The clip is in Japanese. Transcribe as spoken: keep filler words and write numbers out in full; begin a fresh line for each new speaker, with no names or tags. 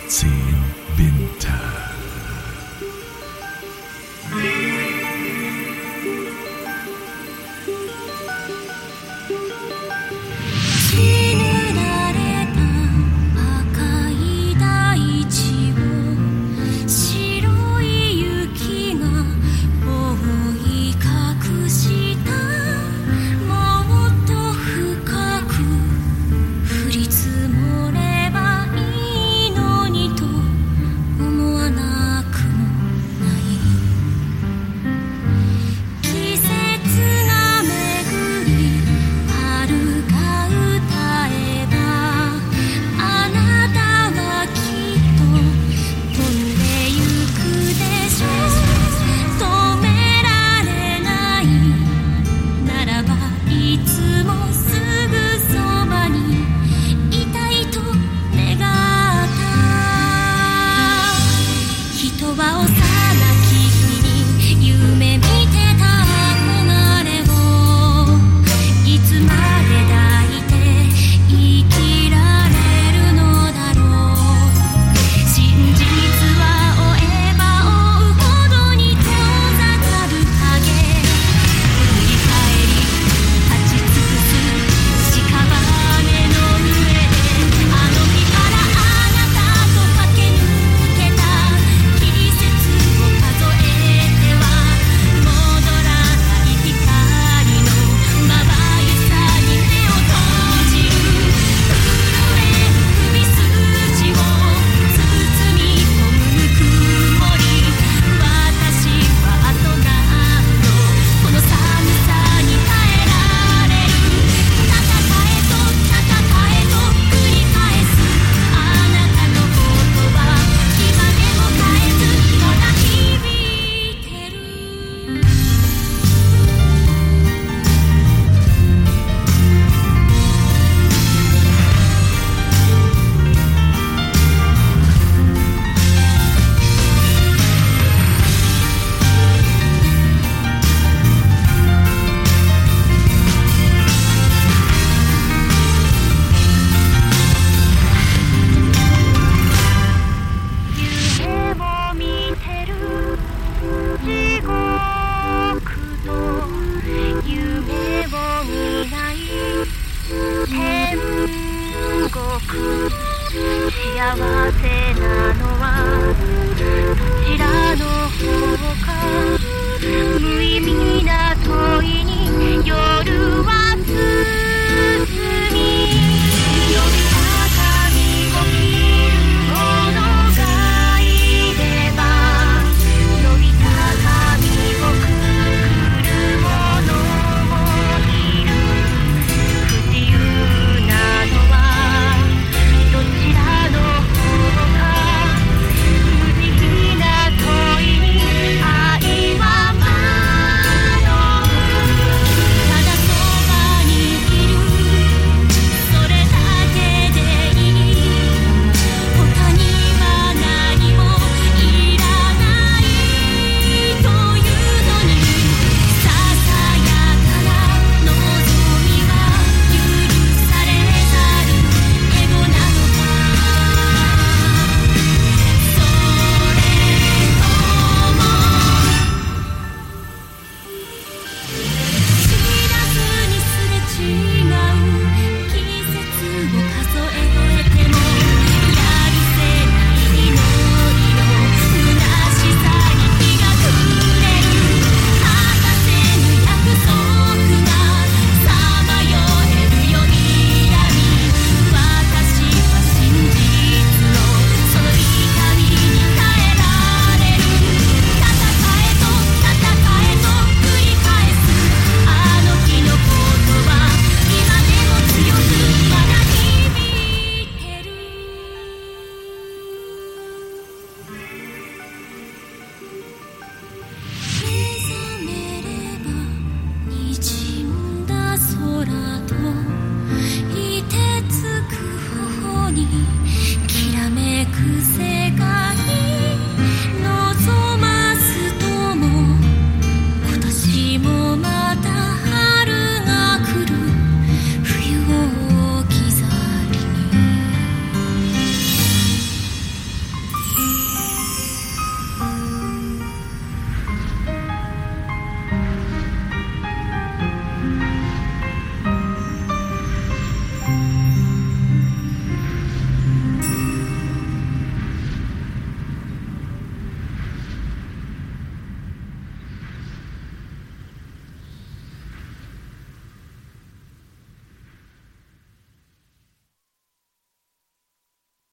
zehn Winter.
幸せなのはどちらの方か。無意味な問いに夜は包み、伸びた髪を切る者がいれば、伸びた髪をくくる者もいる。不自由なのはどちらの方か。無慈悲な問いに愛は惑う。ただそばにいる、それだけでいい。他には何もいらないというのに、ささやかな望みは許されざるエゴなのか。それとも知らずにすれ違う季節を数えても、やるせない祈りの虚しさに日が暮れる。果たせぬ約束がさまよえるよにやみ、私は真実のその痛みに耐えられる。戦えと戦えと繰り返すあの日の言葉、今でも強くまだ響いてる。目覚めれば滲んだ空と凍てつく頬に